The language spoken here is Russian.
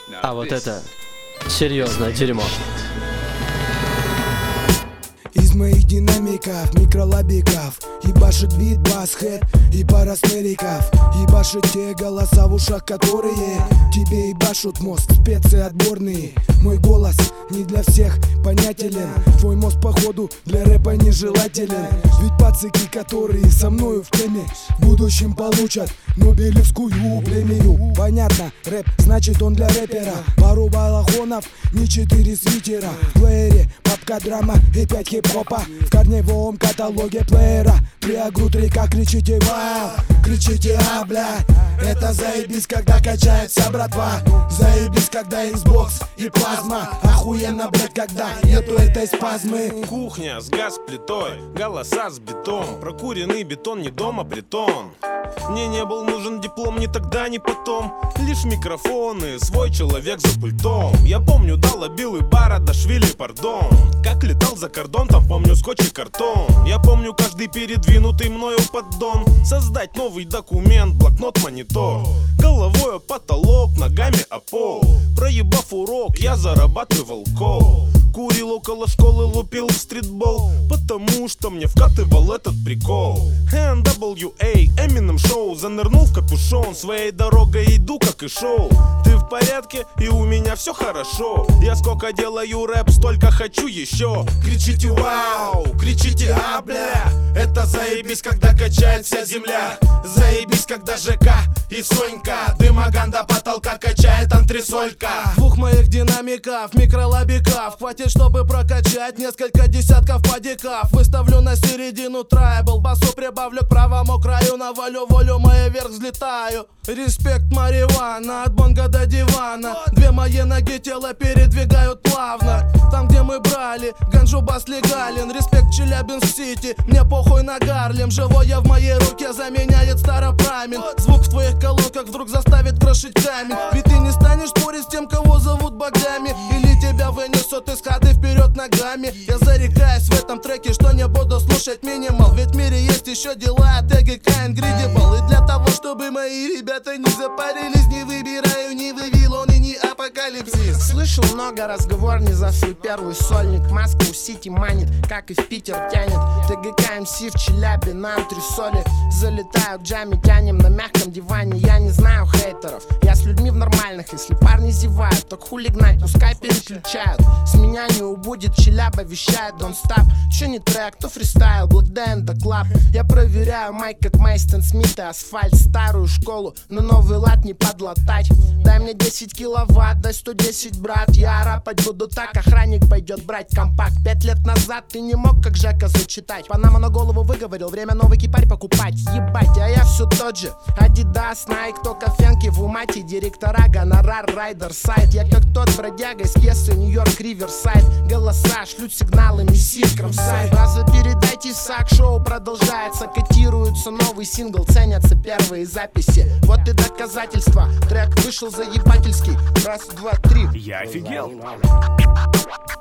А вот это серьезное дерьмо. Из моих динамиков, микролабиков ебашит бит, бас-хэт и пара снериков. Ебашит те голоса в ушах, которые тебе ебашут мозг, специи отборные. Мой голос не для всех понятелен, твой мозг походу для рэпа нежелателен. Ведь пацыки, которые со мною в теме, в будущем получат Нобелевскую премию. Понятно, рэп значит он для рэпера. Пару балахонов, не 4 свитера. В плеере папка, драма и 5 хип-хопа. В корневом каталоге плеера 3 агру, 3 как кричите вау, кричите а, бля. Это заебись, когда качается братва. Заебись, когда Xbox и плазма. Охуенно, блядь, когда нету этой спазмы. Кухня с газ-плитой, голоса с бетом. Прокуренный бетон, не дома притон. Мне не был нужен диплом ни тогда, ни потом. Лишь микрофоны, свой человек за пультом. Я помню, дала Билл и Барадашвили, пардон. Как летал за кордон, там помню скотч и картон. Я помню каждый передвинутый мною поддон. Создать новый документ, блокнот, монитор. Головой о потолок, ногами о пол. Проебав урок, я зарабатывал кол. Курил около школы, лупил в стритбол. Потому что мне вкатывал этот прикол. NWA, Eminem шоу. Занырнул в капюшон, своей дорогой иду, как и шоу. Ты в порядке, и у меня все хорошо. Я сколько делаю рэп, столько хочу еще. Кричите вау, кричите а, бля. Это заебись, когда качает вся земля. Заебись, когда ЖК и Сонька дымоган до потолка качает антресолька. Двух моих динамиков, микролабиков хватит, чтобы прокачать несколько десятков падиков. Выставлю на середину трайбл, басу прибавлю к правому краю. Навалю волю, моя вверх взлетаю. Респект марихуана, от бонга до дивана. Две мои ноги тело передвигают плавно. Там, где мы брали, ганджу бас легален. Респект Челябинск-Сити, мне похуй на Гарлем. Живое в моей руке заменяет старопрамин. Звук в твоих колонках вдруг заставит крошить камень. Ведь ты не станешь спорить с тем, кого зовут богами. Или тебя вынесут из хаты вперед ногами. Я зарекаюсь в этом треке, что не буду слушать минимал. Ведь в мире есть еще дела от ЭГК Incredible. И для того, чтобы мои ребята не запарились, не выбираю ни Вавилон и ни Апокалипсис. Слышал много разговор не за свой первый сольник. Москву Сити манит, как и в Питер тянет. ТГК МС в Челябе на антресоли. Залетаю к джаме, тянем на мягком диване. Я не знаю хейтеров, я с людьми в нормальных. Если парни зевают, так хули гнать, пускай переключают. С меня не убудет, Челяба вещает Don't Stop. Че не трек, то фристайл, Black Day and the Club. Я проверяю майк, как Мейстон Смит и асфальт. Старую школу, но новый лад не подлатать. Дай мне 10 киловатт, дай 110, брат. Я рапать буду так, охранник пойдет брать компакт. 5 лет назад ты не мог как Жека зачитать. Панама на голову выговорил, время новый кипарь покупать. Ебать, а я все тот же. Адидас, Найк, только фенки в умате. Директора, гонорар, райдер, сайт. Я как тот бродяга из пьесы Нью-Йорк, Риверсайд. Голоса шлют сигналы, мессир, кромсайд. Раза передайте сак, шоу продолжается. Котируется новый сингл, ценятся первые записи. Вот и доказательства, трек вышел заебательский. Раз, два, три. Я офигел.